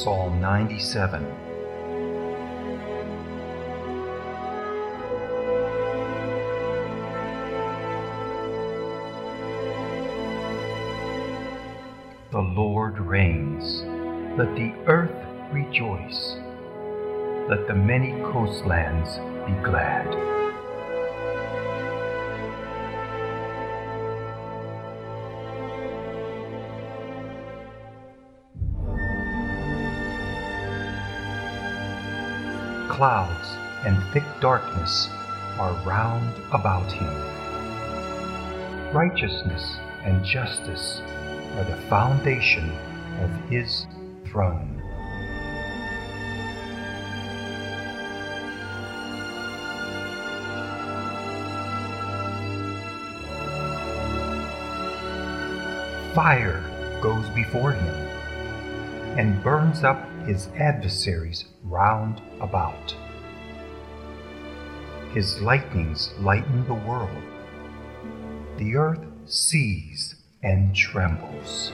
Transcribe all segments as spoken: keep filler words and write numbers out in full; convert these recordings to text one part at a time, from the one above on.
Psalm ninety-seven. The Lord reigns. Let the earth rejoice. Let the many coastlands be glad. Clouds and thick darkness are round about him. Righteousness and justice are the foundation of his throne. Fire goes before him and burns up his adversaries round about. His lightnings lighten the world. The earth sees and trembles.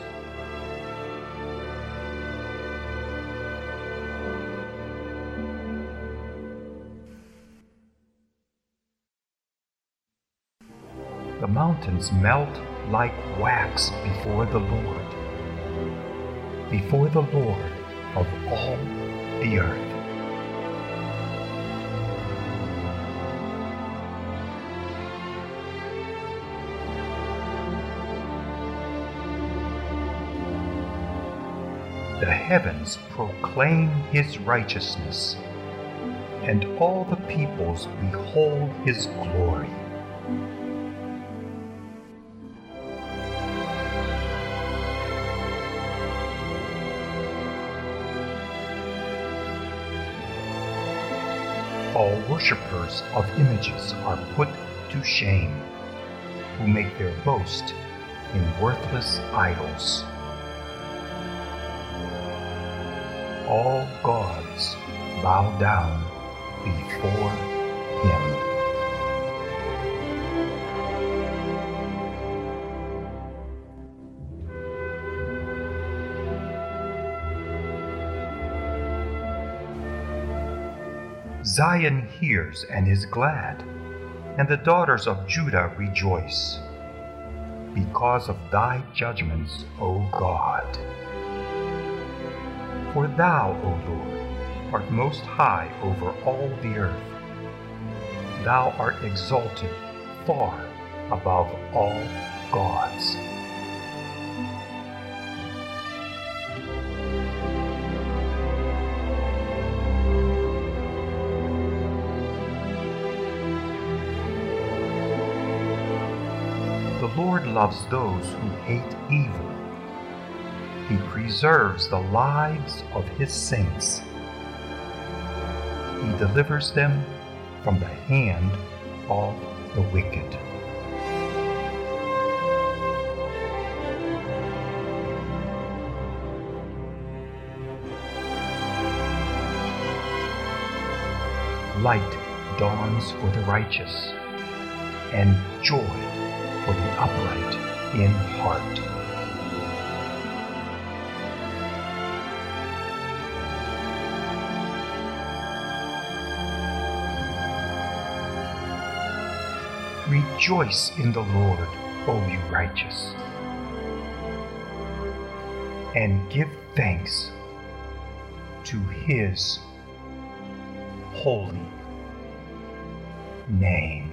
The mountains melt like wax before the Lord, before the Lord of all the earth. The heavens proclaim his righteousness, and all the peoples behold his glory. All worshippers of images are put to shame, who make their boast in worthless idols. All gods bow down before him. Zion hears and is glad, and the daughters of Judah rejoice, because of thy judgments, O God. For thou, O Lord, art most high over all the earth. Thou art exalted far above all gods. The Lord loves those who hate evil. He preserves the lives of his saints. He delivers them from the hand of the wicked. Light dawns for the righteous, and joy for the upright in heart. Rejoice in the Lord, O you righteous, and give thanks to his holy name.